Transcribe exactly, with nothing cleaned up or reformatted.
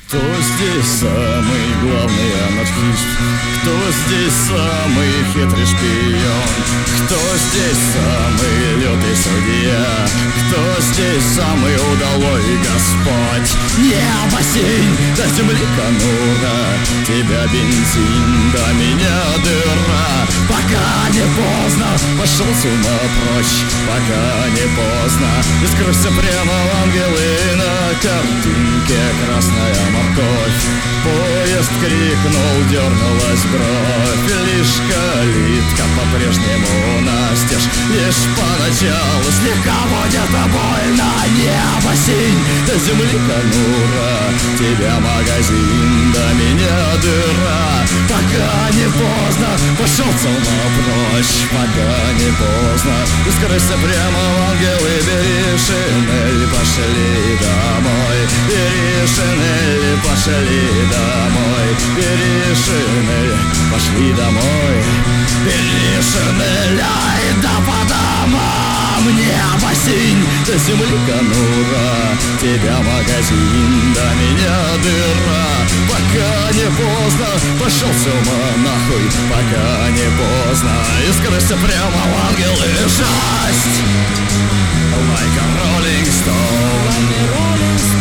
Кто здесь самый главный анархист? Кто здесь самый хитрый шпион? Кто здесь самый лютый судья? Кто здесь самый удалой Господь? Небо синь, до земли конура, тебя бензин, до меня дыра. Пока не поздно, пошел с ума прочь. Пока не поздно, и скрылся прямо в ангелы. На картинке красная морковь. Поезд крикнул, дернулась бровь. Лишь калитка по-прежнему настежь. Лишь поначалу слегка будет больно. Небо синь, до земли конура, тебя магазин, до меня дыра. Пока не поздно, пошел с ума прочь. Пока не поздно, и скрылся прямо в ангелы. Бери шинель, пошли домой. Бери шинель, пошли домой. Бери шинель, пошли домой. Бери шинель, ай да по домам. Небо синь, до земли конура, тебя магазин, до меня дыра. Пока не поздно, пошел с ума нахуй. Пока не поздно, и скрылся прямо в ангелы. Жесть! Like a rolling stone, like a rolling stone.